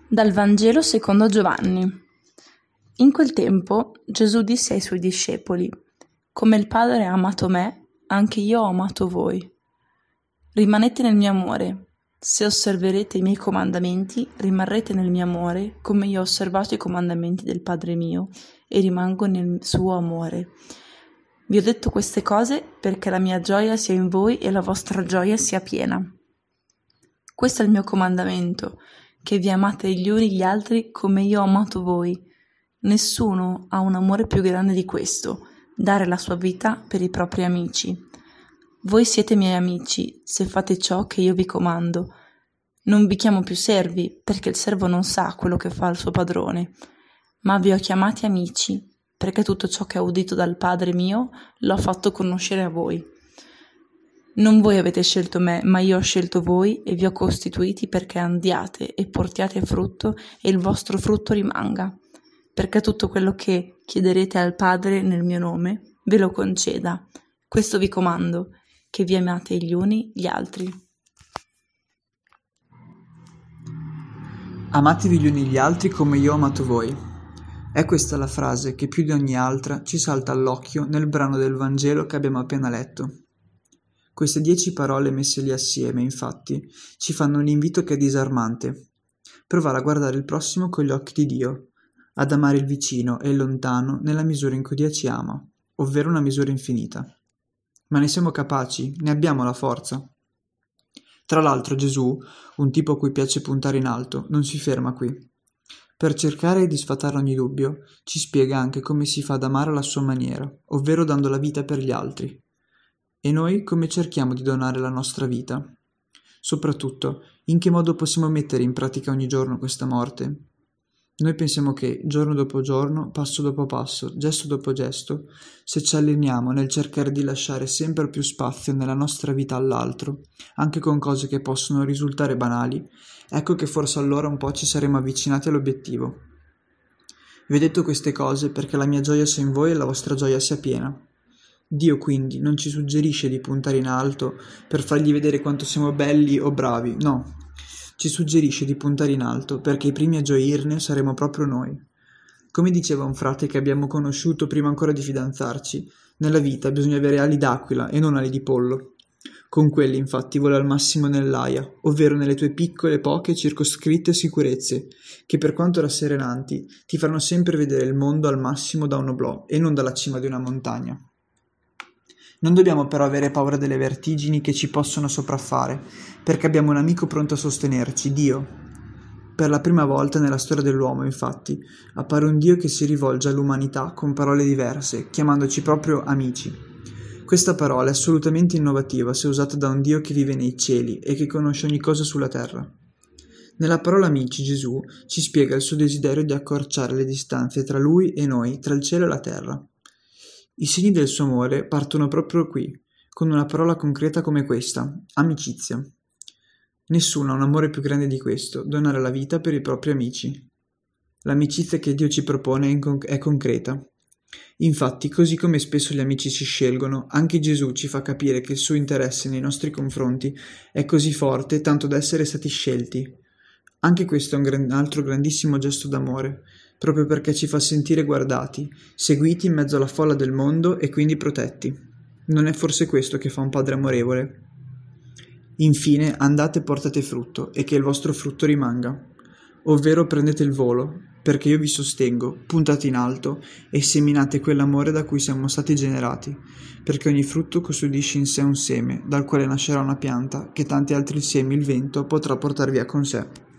Dal Vangelo secondo Giovanni. In quel tempo Gesù disse ai suoi discepoli: «Come il Padre ha amato me, anche io ho amato voi. Rimanete nel mio amore. Se osserverete i miei comandamenti, rimarrete nel mio amore, come io ho osservato i comandamenti del Padre mio e rimango nel suo amore. Vi ho detto queste cose perché la mia gioia sia in voi e la vostra gioia sia piena. Questo è il mio comandamento, che vi amate gli uni gli altri come io ho amato voi. Nessuno ha un amore più grande di questo, dare la sua vita per i propri amici. Voi siete miei amici se fate ciò che io vi comando. Non vi chiamo più servi, perché il servo non sa quello che fa il suo padrone, ma vi ho chiamati amici, perché tutto ciò che ho udito dal Padre mio l'ho fatto conoscere a voi. Non voi avete scelto me, ma io ho scelto voi e vi ho costituiti perché andiate e portiate frutto e il vostro frutto rimanga, perché tutto quello che chiederete al Padre nel mio nome ve lo conceda. Questo vi comando, che vi amate gli uni gli altri». Amatevi gli uni gli altri come io ho amato voi. È questa la frase che più di ogni altra ci salta all'occhio nel brano del Vangelo che abbiamo appena letto. Queste 10 parole messe lì assieme, infatti, ci fanno un invito che è disarmante. Provare a guardare il prossimo con gli occhi di Dio, ad amare il vicino e il lontano nella misura in cui Dio ci ama, ovvero una misura infinita. Ma ne siamo capaci? Ne abbiamo la forza? Tra l'altro Gesù, un tipo a cui piace puntare in alto, non si ferma qui. Per cercare di sfatare ogni dubbio, ci spiega anche come si fa ad amare alla sua maniera, ovvero dando la vita per gli altri. E noi come cerchiamo di donare la nostra vita? Soprattutto, in che modo possiamo mettere in pratica ogni giorno questa morte? Noi pensiamo che, giorno dopo giorno, passo dopo passo, gesto dopo gesto, se ci alleniamo nel cercare di lasciare sempre più spazio nella nostra vita all'altro, anche con cose che possono risultare banali, ecco che forse allora un po' ci saremo avvicinati all'obiettivo. Vi ho detto queste cose perché la mia gioia sia in voi e la vostra gioia sia piena. Dio quindi non ci suggerisce di puntare in alto per fargli vedere quanto siamo belli o bravi, no. Ci suggerisce di puntare in alto perché i primi a gioirne saremo proprio noi. Come diceva un frate che abbiamo conosciuto prima ancora di fidanzarci, nella vita bisogna avere ali d'aquila e non ali di pollo. Con quelli infatti vola al massimo nell'aia, ovvero nelle tue piccole, poche, circoscritte sicurezze, che per quanto rasserenanti ti faranno sempre vedere il mondo al massimo da un oblò e non dalla cima di una montagna. Non dobbiamo però avere paura delle vertigini che ci possono sopraffare, perché abbiamo un amico pronto a sostenerci, Dio. Per la prima volta nella storia dell'uomo, infatti, appare un Dio che si rivolge all'umanità con parole diverse, chiamandoci proprio amici. Questa parola è assolutamente innovativa se usata da un Dio che vive nei cieli e che conosce ogni cosa sulla terra. Nella parola amici Gesù ci spiega il suo desiderio di accorciare le distanze tra lui e noi, tra il cielo e la terra. I segni del suo amore partono proprio qui, con una parola concreta come questa, amicizia. Nessuno ha un amore più grande di questo, donare la vita per i propri amici. L'amicizia che Dio ci propone è concreta. Infatti, così come spesso gli amici ci scelgono, anche Gesù ci fa capire che il suo interesse nei nostri confronti è così forte tanto da essere stati scelti. Anche questo è un altro grandissimo gesto d'amore, proprio perché ci fa sentire guardati, seguiti in mezzo alla folla del mondo e quindi protetti. Non è forse questo che fa un padre amorevole? Infine, andate e portate frutto, e che il vostro frutto rimanga. Ovvero prendete il volo, perché io vi sostengo, puntate in alto, e seminate quell'amore da cui siamo stati generati, perché ogni frutto custodisce in sé un seme, dal quale nascerà una pianta, che tanti altri semi il vento potrà portar via con sé.